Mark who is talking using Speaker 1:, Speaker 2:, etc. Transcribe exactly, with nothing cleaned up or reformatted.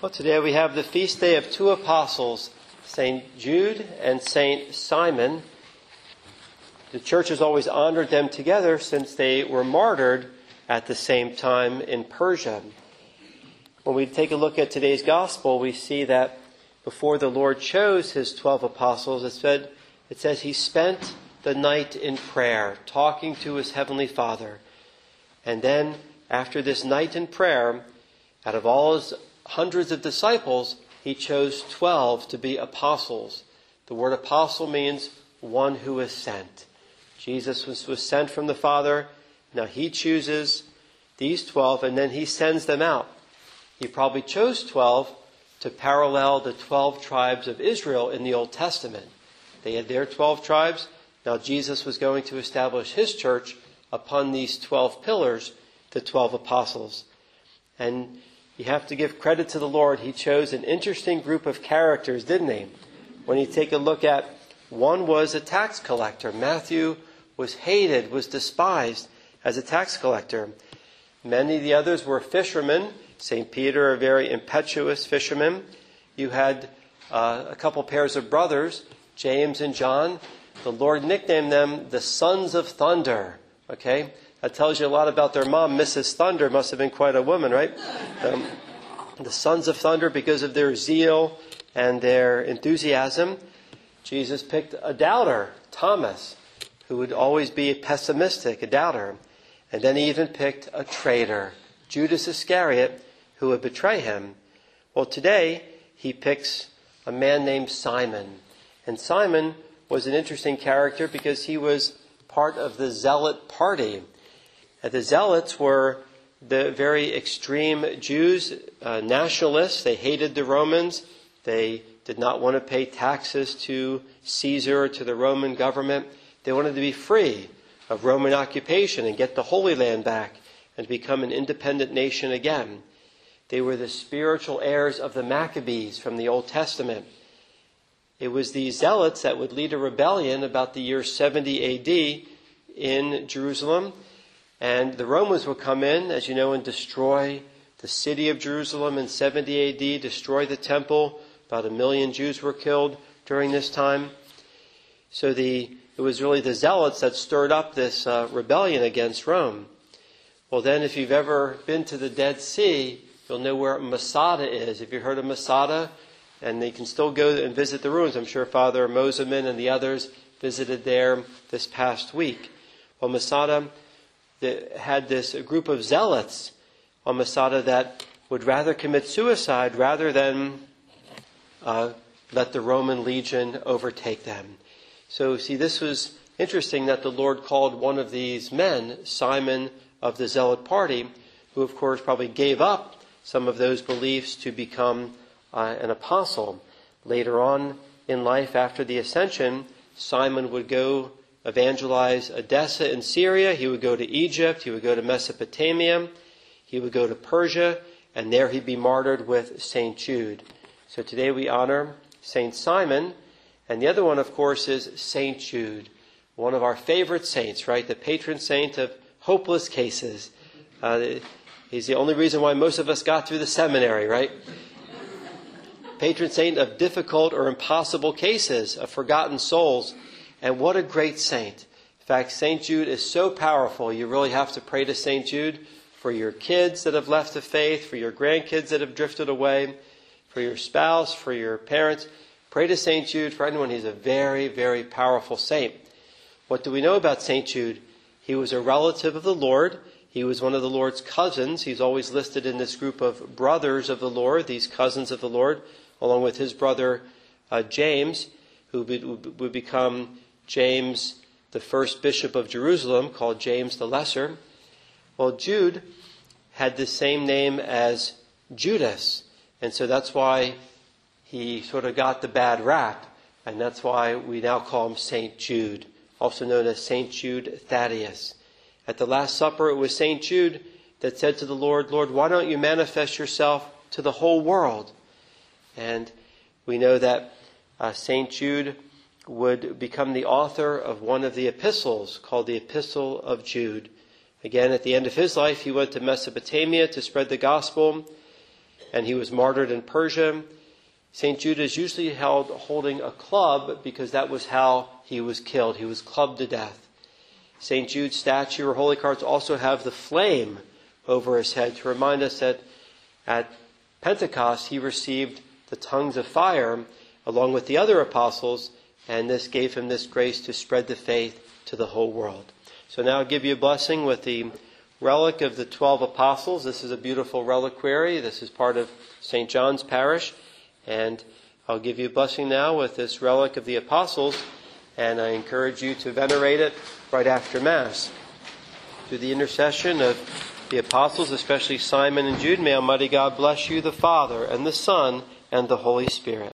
Speaker 1: Well, today we have the feast day of two apostles, Saint Jude and Saint Simon. The church has always honored them together since they were martyred at the same time in Persia. When we take a look at today's gospel, we see that before the Lord chose his twelve apostles, it said, it says he spent the night in prayer, talking to his heavenly Father. And then, after this night in prayer, out of all his hundreds of disciples, he chose twelve to be apostles. The word apostle means one who is sent. Jesus was, was sent from the Father. Now he chooses these twelve and then he sends them out. He probably chose twelve to parallel the twelve tribes of Israel in the Old Testament. They had their twelve tribes. Now Jesus was going to establish his church upon these twelve pillars, the twelve apostles. And you have to give credit to the Lord. He chose an interesting group of characters, didn't he? When you take a look at, one was a tax collector. Matthew was hated, was despised as a tax collector. Many of the others were fishermen. Saint Peter, a very impetuous fisherman. You had uh, a couple pairs of brothers, James and John. The Lord nicknamed them the Sons of Thunder. Okay? That tells you a lot about their mom. Missus Thunder must have been quite a woman, right? Um, the Sons of Thunder, because of their zeal and their enthusiasm. Jesus picked a doubter, Thomas, who would always be pessimistic, a doubter. And then he even picked a traitor, Judas Iscariot, who would betray him. Well, today he picks a man named Simon. And Simon was an interesting character because he was part of the Zealot party. And the Zealots were the very extreme Jews, uh, nationalists. They hated the Romans. They did not want to pay taxes to Caesar or to the Roman government. They wanted to be free of Roman occupation and get the Holy Land back and become an independent nation again. They were the spiritual heirs of the Maccabees from the Old Testament. It was these Zealots that would lead a rebellion about the year seventy A D in Jerusalem. And the Romans would come in, as you know, and destroy the city of Jerusalem in seventy A D, destroy the temple. About a million Jews were killed during this time. So the it was really the Zealots that stirred up this uh, rebellion against Rome. Well, then, if you've ever been to the Dead Sea, you'll know where Masada is. If you've heard of Masada, and they can still go and visit the ruins. I'm sure Father Moseman and the others visited there this past week. Well, Masada had this group of zealots on Masada that would rather commit suicide rather than uh, let the Roman legion overtake them. So, see, this was interesting that the Lord called one of these men, Simon of the Zealot party, who, of course, probably gave up some of those beliefs to become uh, an apostle. Later on in life, after the ascension, Simon would go evangelize Edessa in Syria. He would go to Egypt. He would go to Mesopotamia. He would go to Persia. And there he'd be martyred with Saint Jude. So today we honor Saint Simon. And the other one, of course, is Saint Jude, one of our favorite saints, right? The patron saint of hopeless cases. Uh, he's the only reason why most of us got through the seminary, right? Patron saint of difficult or impossible cases, of forgotten souls. And what a great saint. In fact, Saint Jude is so powerful, you really have to pray to Saint Jude for your kids that have left the faith, for your grandkids that have drifted away, for your spouse, for your parents. Pray to Saint Jude for anyone. He's a very, very powerful saint. What do we know about Saint Jude? He was a relative of the Lord. He was one of the Lord's cousins. He's always listed in this group of brothers of the Lord, these cousins of the Lord, along with his brother uh, James, who would become James, the first bishop of Jerusalem, called James the Lesser. Well, Jude had the same name as Judas, and so that's why he sort of got the bad rap, and that's why we now call him Saint Jude, also known as Saint Jude Thaddeus. At the Last Supper, it was Saint Jude that said to the Lord, Lord, why don't you manifest yourself to the whole world? And we know that uh, Saint Jude would become the author of one of the epistles called the Epistle of Jude. Again, at the end of his life, he went to Mesopotamia to spread the gospel. and he was martyred in Persia. Saint Jude is usually held holding a club because that was how he was killed. He was clubbed to death. Saint Jude's statue or holy cards also have the flame over his head to remind us that at Pentecost he received the tongues of fire along with the other apostles, and this gave him this grace to spread the faith to the whole world. So now I'll give you a blessing with the relic of the twelve apostles. This is a beautiful reliquary. This is part of Saint John's parish. And I'll give you a blessing now with this relic of the apostles, and I encourage you to venerate it right after Mass. Through the intercession of the apostles, especially Simon and Jude, may Almighty God bless you, the Father, and the Son, and the Holy Spirit.